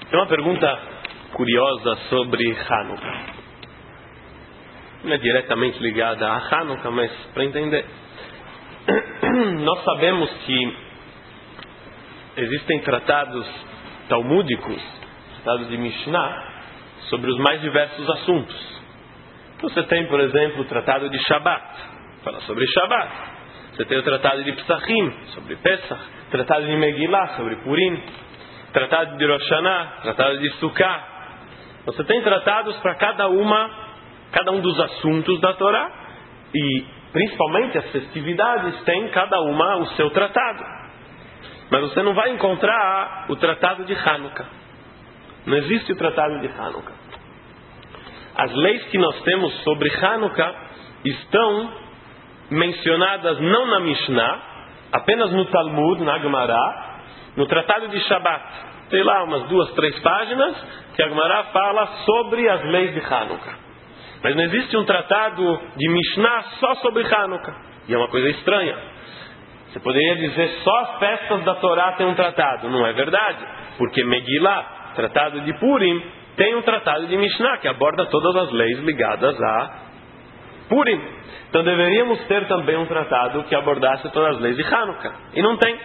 Tem uma pergunta curiosa sobre Hanukkah. Não é diretamente ligada a Hanukkah, mas para entender. Nós sabemos que existem tratados talmúdicos, tratados de Mishnah, sobre os mais diversos assuntos. Você tem, por exemplo, o tratado de Shabbat, fala sobre Shabbat. Você tem o tratado de Pesachim, sobre Pesach. Tratado de Megillah, sobre Purim. Tratado de Rosh Hashanah, tratado de Sukkah. Você tem tratados para cada um dos assuntos da Torá. E, principalmente, as festividades têm cada uma o seu tratado. Mas você não vai encontrar o tratado de Hanukkah. Não existe o tratado de Hanukkah. As leis que nós temos sobre Hanukkah estão mencionadas não na Mishnah, apenas no Talmud, na Gemara, no tratado de Shabbat. Tem lá umas 2, 3 páginas que a Gemara fala sobre as leis de Hanukkah. Mas não existe um tratado de Mishnah só sobre Hanukkah. E é uma coisa estranha. Você poderia dizer só as festas da Torá têm um tratado. Não é verdade. Porque Megillah, tratado de Purim, tem um tratado de Mishnah que aborda todas as leis ligadas a Purim. Então deveríamos ter também um tratado que abordasse todas as leis de Hanukkah. E não tem.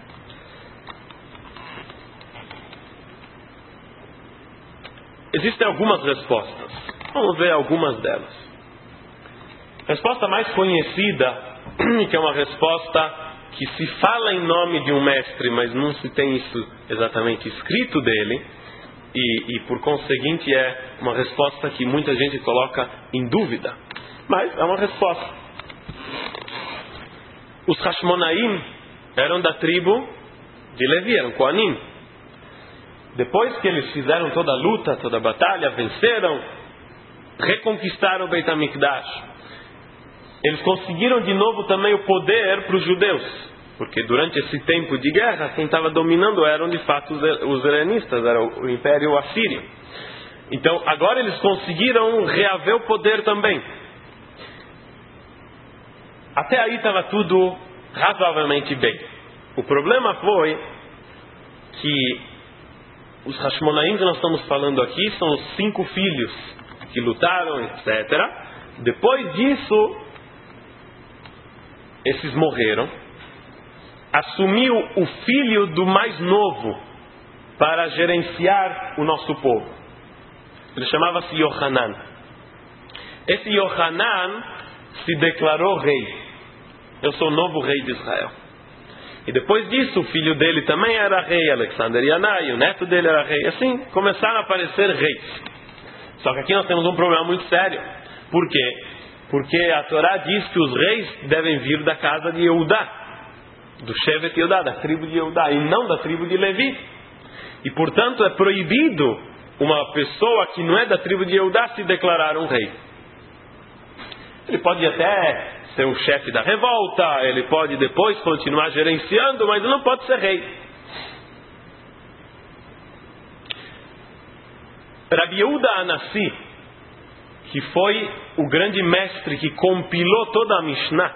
Existem algumas respostas. Vamos ver algumas delas. A resposta mais conhecida, que é uma resposta que se fala em nome de um mestre, mas não se tem isso exatamente escrito dele, e por conseguinte é uma resposta que muita gente coloca em dúvida. Mas é uma resposta. Os Hashmonaim eram da tribo de Levi, eram Kohanim. Depois que eles fizeram toda a luta, toda a batalha, venceram, reconquistaram o Beit HaMikdash, eles conseguiram de novo também o poder para os judeus. Porque durante esse tempo de guerra, quem estava dominando eram de fato os helenistas, era o Império Assírio. Então agora eles conseguiram reaver o poder também. Até aí estava tudo razoavelmente bem. O problema foi que os Hashmonaim que nós estamos falando aqui são os 5 filhos que lutaram, etc. Depois disso, esses morreram. Assumiu o filho do mais novo para gerenciar o nosso povo. Ele chamava-se Yohanan. Esse Yohanan se declarou rei. Eu sou o novo rei de Israel. E depois disso, o filho dele também era rei, Alexander Yanai, o neto dele era rei. Assim, começaram a aparecer reis. Só que aqui nós temos um problema muito sério. Por quê? Porque a Torá diz que os reis devem vir da casa de Eudá, do Shevet Eudá, da tribo de Eudá, e não da tribo de Levi. E portanto é proibido uma pessoa que não é da tribo de Eudá se declarar um rei. Ele pode até ser o chefe da revolta, ele pode depois continuar gerenciando, mas não pode ser rei. Rabi Yehuda Anassi, que foi o grande mestre que compilou toda a Mishnah,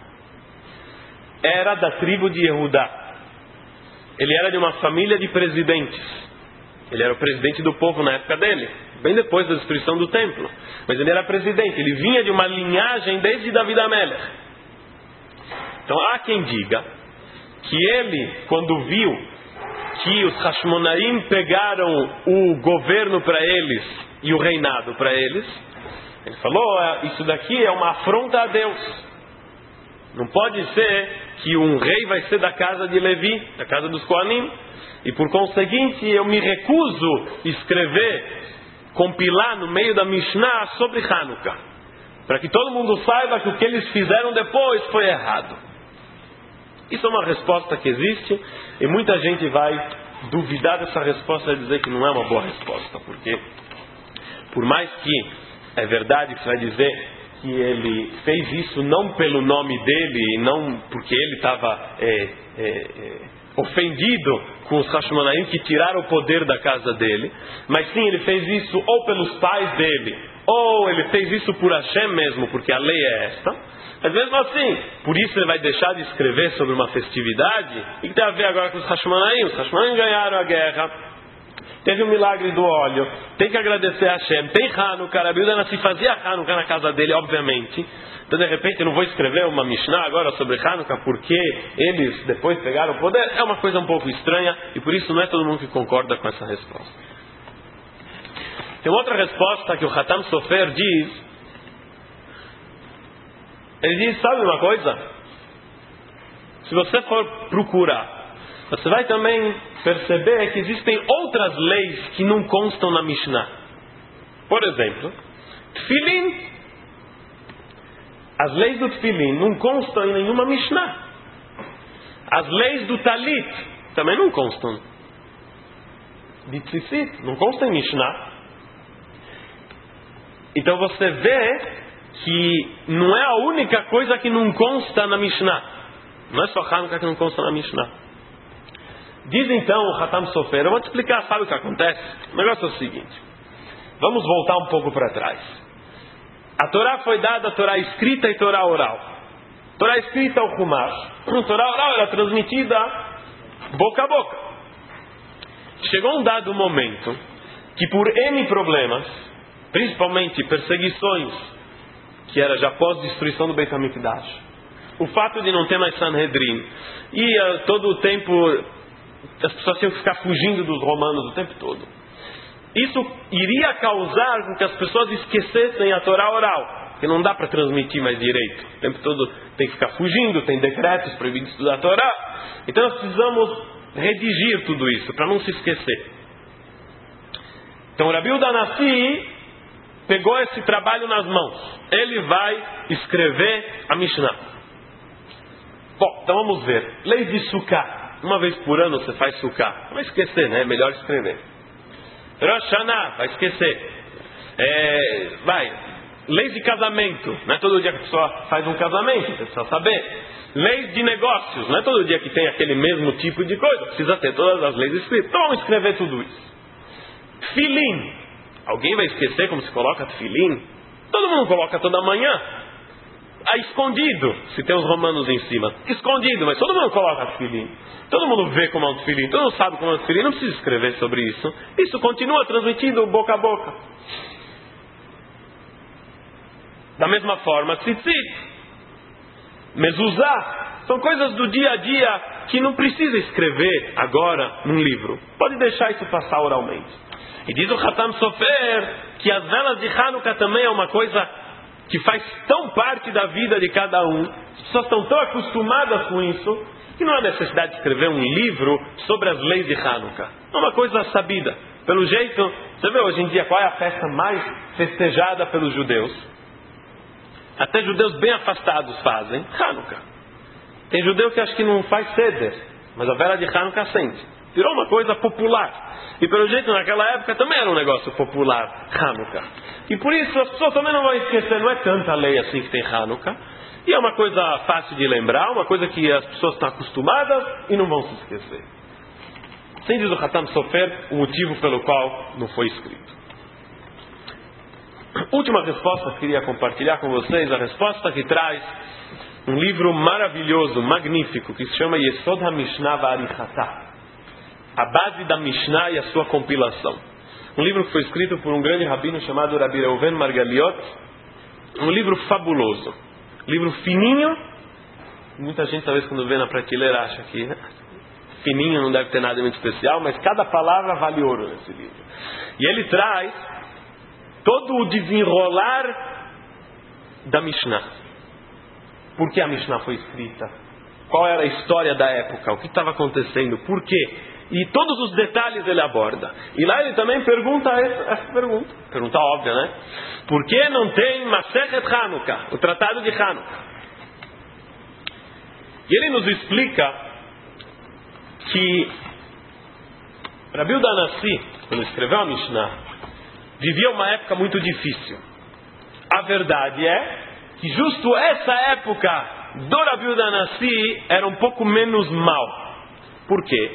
era da tribo de Yehudá. Ele era de uma família de presidentes. Ele era o presidente do povo na época dele, bem depois da destruição do templo. Mas ele era presidente, ele vinha de uma linhagem desde David HaMelech. Então há quem diga que ele, quando viu que os Hashmonaim pegaram o governo para eles e o reinado para eles, ele falou, isso daqui é uma afronta a Deus. Não pode ser que um rei vai ser da casa de Levi, da casa dos Kohanim, e por conseguinte eu me recuso a escrever, compilar no meio da Mishnah sobre Hanukkah, para que todo mundo saiba que o que eles fizeram depois foi errado. Isso é uma resposta que existe, e muita gente vai duvidar dessa resposta e dizer que não é uma boa resposta, porque por mais que é verdade que você vai dizer que ele fez isso não pelo nome dele, não porque ele estava ofendido com os Hashmonaim que tiraram o poder da casa dele, mas sim, ele fez isso ou pelos pais dele, ou ele fez isso por Hashem mesmo, porque a lei é esta. Mas mesmo assim, por isso ele vai deixar de escrever sobre uma festividade. E que tem a ver agora com os Hashmonaim? Os Hashmonaim ganharam a guerra, Teve o milagre do óleo. Tem que agradecer a Hashem. Tem Hanukkah. Rabi Yehuda Hanassi fazia Hanukkah na casa dele, obviamente. Então, de repente, eu não vou escrever uma Mishnah agora sobre Hanukkah porque eles depois pegaram o poder. É uma coisa um pouco estranha e por isso não é todo mundo que concorda com essa resposta. Tem outra resposta que o Hatam Sofer diz. Ele diz, sabe uma coisa? Se você for procurar, você vai também perceber que existem outras leis que não constam na Mishnah. Por exemplo, Tfilin. As leis do Tfilin não constam em nenhuma Mishnah. As leis do Talit também não constam. De Tzitzit não constam em Mishnah. Então você vê que não é a única coisa que não consta na Mishnah. Não é só Hanukkah que não consta na Mishnah. Diz então o Hatam Sofer, eu vou te explicar, sabe o que acontece? O negócio é o seguinte. Vamos voltar um pouco para trás. A Torá foi dada, a Torá escrita e Torá oral. Torá escrita é o Chumash. A Torá oral era transmitida boca a boca. Chegou um dado momento que por N problemas, principalmente perseguições, que era já após a destruição do Beit HaMikdash, o fato de não ter mais Sanhedrin, e todo o tempo as pessoas tinham que ficar fugindo dos romanos o tempo todo. Isso iria causar com que as pessoas esquecessem a Torá oral, que não dá para transmitir mais direito. O tempo todo tem que ficar fugindo, tem decretos proibidos de estudar a Torá. Então nós precisamos redigir tudo isso, para não se esquecer. Então o Rabi Yehuda Hanassi pegou esse trabalho nas mãos. Ele vai escrever a Mishnah. Bom, então vamos ver. Lei de Sukkah. Uma vez por ano você faz Sukkah. Não vai esquecer, né? É melhor escrever. Rosh Hashanah, vai esquecer. Leis de casamento. Não é todo dia que a pessoa faz um casamento, você precisa saber. Leis de negócios. Não é todo dia que tem aquele mesmo tipo de coisa. Precisa ter todas as leis escritas. Então vamos escrever tudo isso. Tfilin. Alguém vai esquecer como se coloca Tfilin? Todo mundo coloca toda manhã. Escondido, se tem os romanos em cima. Escondido, mas todo mundo coloca Tfilin. Todo mundo vê como é um Tfilin. Todo mundo sabe como é um Tfilin. Não precisa escrever sobre isso. Isso continua transmitindo boca a boca. Da mesma forma, Tzitzit, Mezuzah, são coisas do dia a dia que não precisa escrever agora num livro. Pode deixar isso passar oralmente. E diz o Hatam Sofer que as velas de Hanukkah também é uma coisa que faz tão parte da vida de cada um. As pessoas estão tão acostumadas com isso que não há necessidade de escrever um livro sobre as leis de Hanukkah. É uma coisa sabida. Pelo jeito, você vê hoje em dia qual é a festa mais festejada pelos judeus? Até judeus bem afastados fazem Hanukkah. Tem judeu que acha que não faz Seder, mas a vela de Hanukkah acende. Virou uma coisa popular. E pelo jeito naquela época também era um negócio popular, Hanukkah. E por isso as pessoas também não vão esquecer, não é tanta lei assim que tem Hanukkah. E é uma coisa fácil de lembrar, uma coisa que as pessoas estão acostumadas e não vão se esquecer. Sem diz o Hatam Sofer o motivo pelo qual não foi escrito. Última resposta que queria compartilhar com vocês, a resposta que traz um livro maravilhoso, magnífico, que se chama Yesod HaMishnah V'Arichatah. A base da Mishnah e a sua compilação. Um livro que foi escrito por um grande rabino chamado Rabbi Reuven Margaliot. Um livro fabuloso. Livro fininho. Muita gente talvez quando vê na prateleira acha que fininho não deve ter nada muito especial, mas cada palavra vale ouro nesse livro. E ele traz todo o desenrolar da Mishnah. Por que a Mishnah foi escrita? Qual era a história da época? O que estava acontecendo? Por quê? E todos os detalhes ele aborda. E lá ele também pergunta essa pergunta. Pergunta óbvia, né? Por que não tem Masechet Hanukkah? O tratado de Hanukkah. E ele nos explica que Rabi Yehuda Hanassi, quando escreveu a Mishnah, vivia uma época muito difícil. A verdade é que justo essa época do Rabi Yehuda Hanassi era um pouco menos mal. Por quê?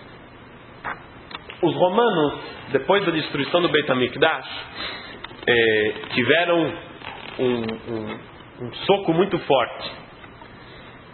Os romanos, depois da destruição do Beit HaMikdash, tiveram um soco muito forte.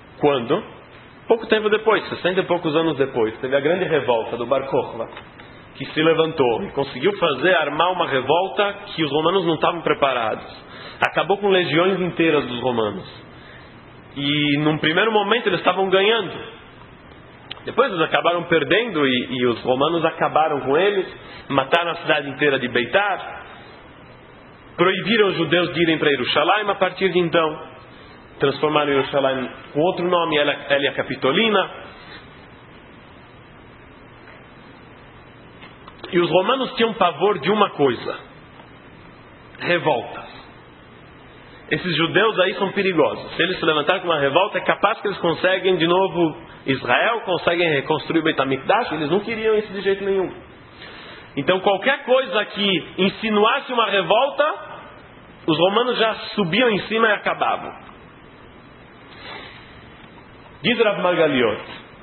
Quando? Pouco tempo depois, 60 e poucos anos depois, teve a grande revolta do Bar Kokhba. que se levantou e conseguiu armar uma revolta que os romanos não estavam preparados. Acabou com legiões inteiras dos romanos. E num primeiro momento eles estavam ganhando. Depois eles acabaram perdendo e os romanos acabaram com eles, mataram a cidade inteira de Beitar, proibiram os judeus de irem para Jerusalém. A partir de então, transformaram Jerusalém com outro nome, Hélia Capitolina. E os romanos tinham pavor de uma coisa: revoltas. Esses judeus aí são perigosos. Se eles se levantarem com uma revolta, é capaz que eles conseguem de novo Israel, conseguem reconstruir o Beit HaMikdash. Eles não queriam isso de jeito nenhum. Então qualquer coisa que insinuasse uma revolta, os romanos já subiam em cima e acabavam. Diz Rav Margaliot: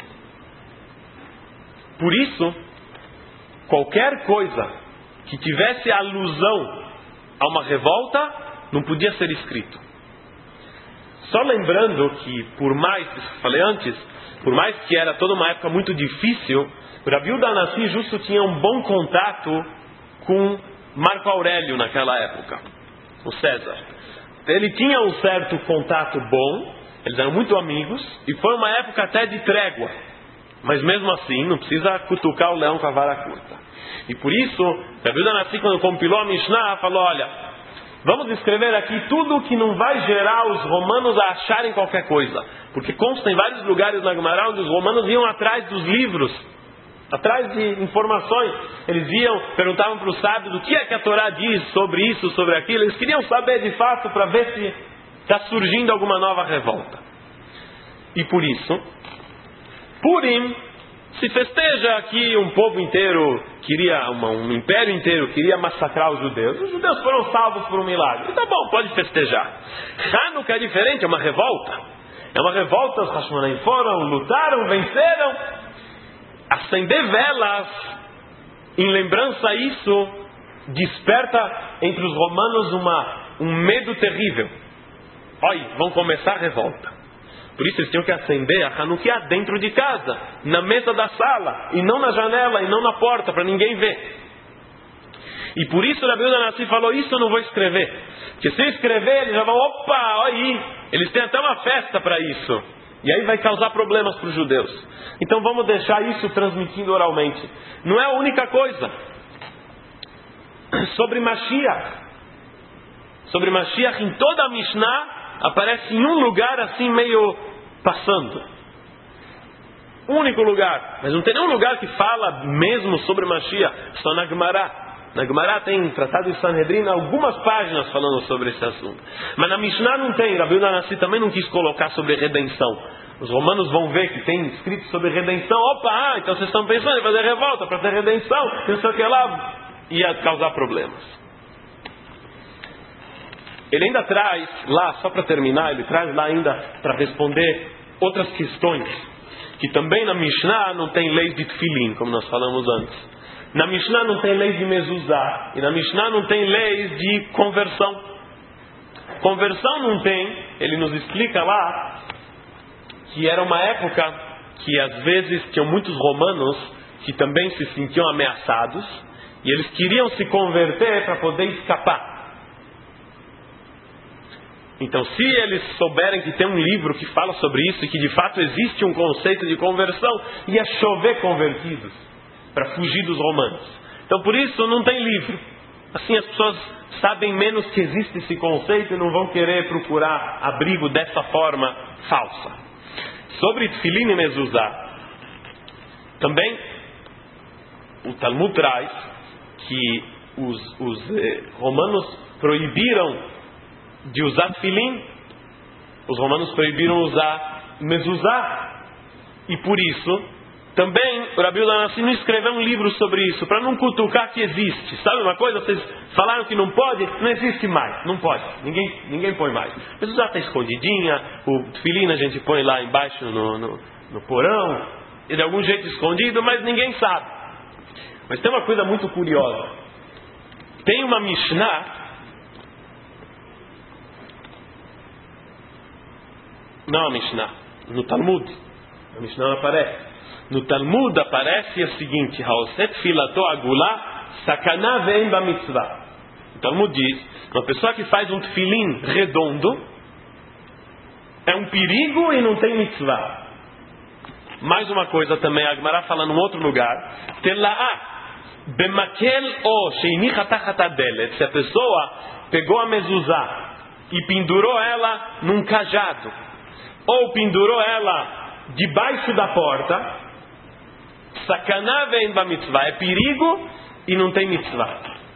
por isso, qualquer coisa que tivesse alusão a uma revolta não podia ser escrito. Só lembrando que, por mais que era toda uma época muito difícil, o Rabi Yehuda Hanassi justo tinha um bom contato com Marco Aurélio naquela época, o César. Ele tinha um certo contato bom, eles eram muito amigos, e foi uma época até de trégua. Mas mesmo assim, não precisa cutucar o leão com a vara curta. E por isso, Rabi Yehuda Hanassi, quando compilou a Mishnah, falou: olha, vamos escrever aqui tudo que não vai gerar os romanos a acharem qualquer coisa. Porque consta em vários lugares na Gemara onde os romanos iam atrás dos livros, atrás de informações. Eles iam, perguntavam para os sábios o que é que a Torá diz sobre isso, sobre aquilo. Eles queriam saber de fato para ver se está surgindo alguma nova revolta. E por isso, Purim se festeja aqui. Um povo inteiro queria, um império inteiro queria massacrar os judeus. Os judeus foram salvos por um milagre. Tá bom, pode festejar. Hanukkah é diferente, é uma revolta. É uma revolta, os Hashmonaim foram, lutaram, venceram. Acender velas em lembrança a isso desperta entre os romanos um medo terrível. Olha, vão começar a revolta. Por isso eles tinham que acender a Hanukkah dentro de casa, na mesa da sala, e não na janela, e não na porta, para ninguém ver. E por isso o Rabi Yehuda Hanassi falou: isso eu não vou escrever. Porque se eu escrever, eles já vão, opa, olha aí, eles têm até uma festa para isso. E aí vai causar problemas para os judeus. Então vamos deixar isso transmitindo oralmente. Não é a única coisa. Sobre Mashiach, em toda a Mishnah, aparece em um lugar assim meio passando. Único lugar. Mas não tem nenhum lugar que fala mesmo sobre Mashiach. Só na Gemara. Na Gemara tem tratado de Sanhedrin algumas páginas falando sobre esse assunto. Mas na Mishnah não tem. Rabi Yehuda Hanassi também não quis colocar sobre redenção. Os romanos vão ver que tem escrito sobre redenção. Opa, então vocês estão pensando em fazer revolta para ter redenção. Não sei o que lá. Ia causar problemas. Ele ainda traz lá, só para terminar, ele traz lá ainda para responder outras questões, que também na Mishnah não tem leis de Tfilin, como nós falamos antes. Na Mishnah não tem leis de Mezuzá, e na Mishnah não tem leis de conversão. Conversão não tem, ele nos explica lá, que era uma época que às vezes tinham muitos romanos que também se sentiam ameaçados, e eles queriam se converter para poder escapar. Então, se eles souberem que tem um livro que fala sobre isso e que de fato existe um conceito de conversão, ia chover convertidos para fugir dos romanos. Então, por isso não tem livro. Assim as pessoas sabem menos que existe esse conceito e não vão querer procurar abrigo dessa forma falsa. Sobre Tfilin e Mezuzá, também o Talmud traz que os romanos proibiram de usar Tfilin, os romanos proibiram usar Mezuzá, e por isso também o Rabi Yehuda Hanassi não escreveu um livro sobre isso, para não cutucar que existe. Sabe uma coisa? Vocês falaram que não pode, não existe mais, não pode, ninguém põe mais. Mezuzá está escondidinha, o Tfilin a gente põe lá embaixo no porão, e de algum jeito escondido, mas ninguém sabe. Mas tem uma coisa muito curiosa. Tem uma Mishnah, não a Mishnah, no Talmud, a Mishnah não aparece, No Talmud aparece o seguinte: Haoset filato agulá sakana ve'en ba mitzvah. O Talmud diz: uma pessoa que faz um tefilim redondo é um perigo e não tem mitzvah. Mais uma coisa também, a Gemara fala num outro lugar: bemakel o sheini chatachat adelet. Se a pessoa pegou a mezuzá e pendurou ela num cajado, ou pendurou ela debaixo da porta, sakana ve'en ba mitzvah, é perigo e não tem mitzvah.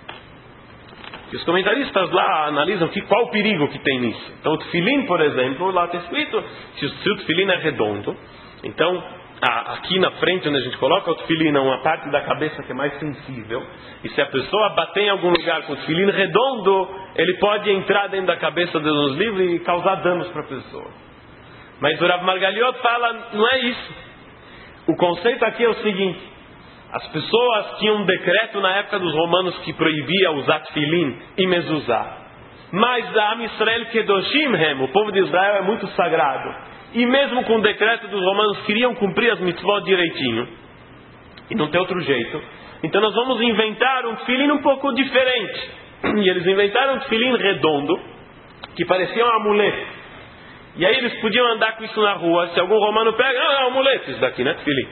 E os comentaristas lá analisam qual o perigo que tem nisso. Então o tefilim, por exemplo, lá está escrito, se o tefilim é redondo, então aqui na frente onde a gente coloca o tefilim, uma parte da cabeça que é mais sensível, e se a pessoa bater em algum lugar com o tefilim redondo, ele pode entrar dentro da cabeça de Deus livre e causar danos para a pessoa. Mas o Rav Margaliot fala, não é isso. O conceito aqui é o seguinte: as pessoas tinham um decreto na época dos romanos que proibia usar tefilim e mezuzá. Mas a Am Yisrael Kedoshim Hem, o povo de Israel é muito sagrado. E mesmo com o decreto dos romanos, queriam cumprir as mitzvot direitinho. E não tem outro jeito. Então nós vamos inventar um tefilim um pouco diferente. E eles inventaram um tefilim redondo, que parecia um amuleto. E aí eles podiam andar com isso na rua. Se algum romano pega, é um amuleto isso daqui, né, tefilim?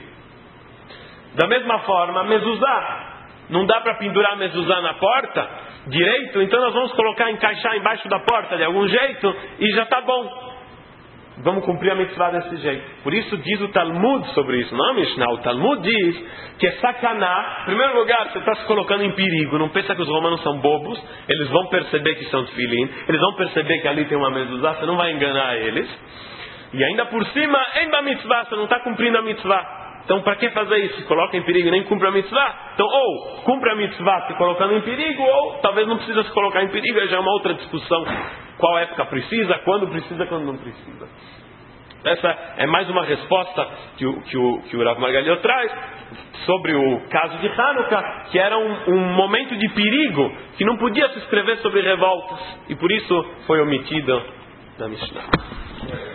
Da mesma forma, mezuzá. Não dá para pendurar a mezuzá na porta direito, então nós vamos encaixar embaixo da porta de algum jeito e já está bom. Vamos cumprir a mitzvah desse jeito. Por isso diz o Talmud sobre isso, não é Mishnah. O Talmud diz que é sacaná. Em primeiro lugar, você está se colocando em perigo. Não pensa que os romanos são bobos. Eles vão perceber que são tefilim. Eles vão perceber que ali tem uma mezuzá. Você não vai enganar eles. E ainda por cima, em ba mitzvah, você não está cumprindo a mitzvah. Então para que fazer isso? Se coloca em perigo e nem cumpre a mitzvah. Então ou cumpre a mitzvah se colocando em perigo, ou talvez não precisa se colocar em perigo. Aí já é uma outra discussão. Qual época precisa, quando não precisa. Essa é mais uma resposta que o Rav Margaliot traz sobre o caso de Hanukkah, que era um momento de perigo, que não podia se escrever sobre revoltas, e por isso foi omitido da Mishnah.